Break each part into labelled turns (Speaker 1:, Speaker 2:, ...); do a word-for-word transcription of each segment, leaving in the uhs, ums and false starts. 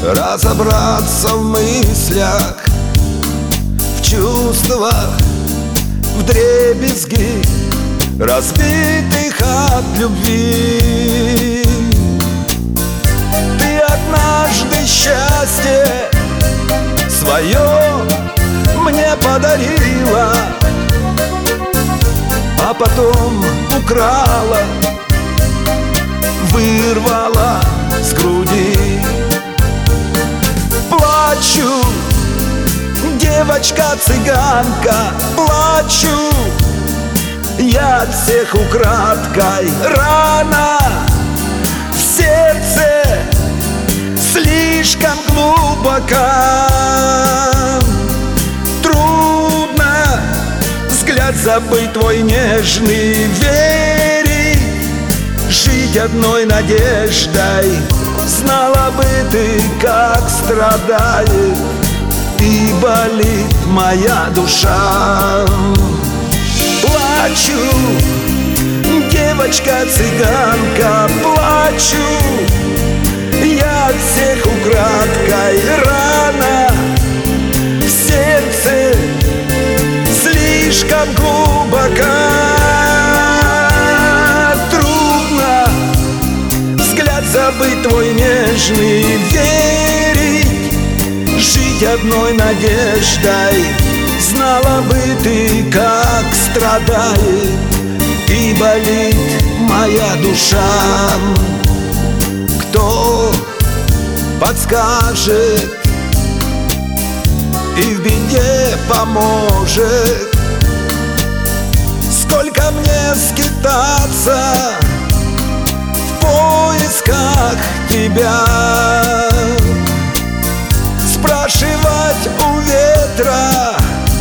Speaker 1: разобраться в мыслях, в чувствах, вдребезги, разбитых от любви. Ты однажды счастье свое мне подарила, а потом украла, вырвала с груди. Плачу, девочка-цыганка, плачу я от всех украдкой. Рана в сердце слишком глубока. Трудно взгляд забыть твой нежный, верить, жить одной надеждой. Знала бы ты, как страдает и болит моя душа. Плачу, девочка-цыганка, плачу я от всех украдкой. Рана в сердце слишком глубока. Трудно взгляд забыть твой нежный, верить, жить одной надеждой. Знала бы ты, как страдает и болит моя душа. Кто подскажет и в беде поможет? Сколько мне скитаться в поисках тебя, спрашивать у ветра,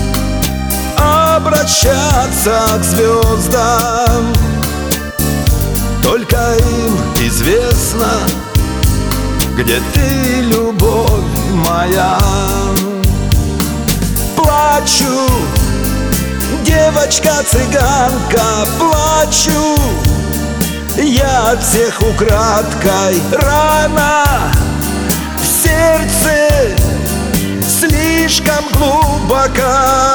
Speaker 1: обращаться к звездам. Только им известно, где ты, любовь моя. Плачу, девочка-цыганка, плачу я от всех украдкой. Рана в сердце слишком глубока.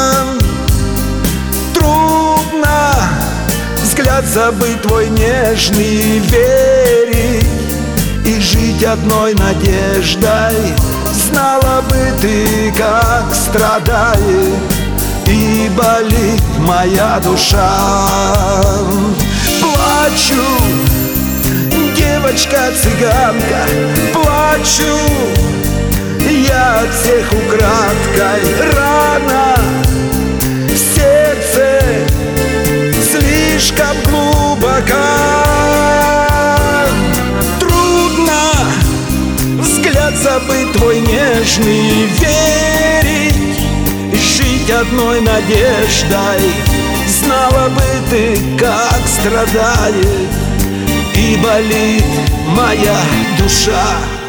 Speaker 1: Трудно взгляд забыть твой нежный, верить и жить одной надеждой. Знала бы ты, как страдает и болит моя душа. Плачу, девочка-цыганка, плачу я от всех украдкой. Рана в сердце слишком глубока. Трудно взгляд забыть твой нежный, верить и жить одной надеждой. Знала бы ты, как страдает и болит моя душа.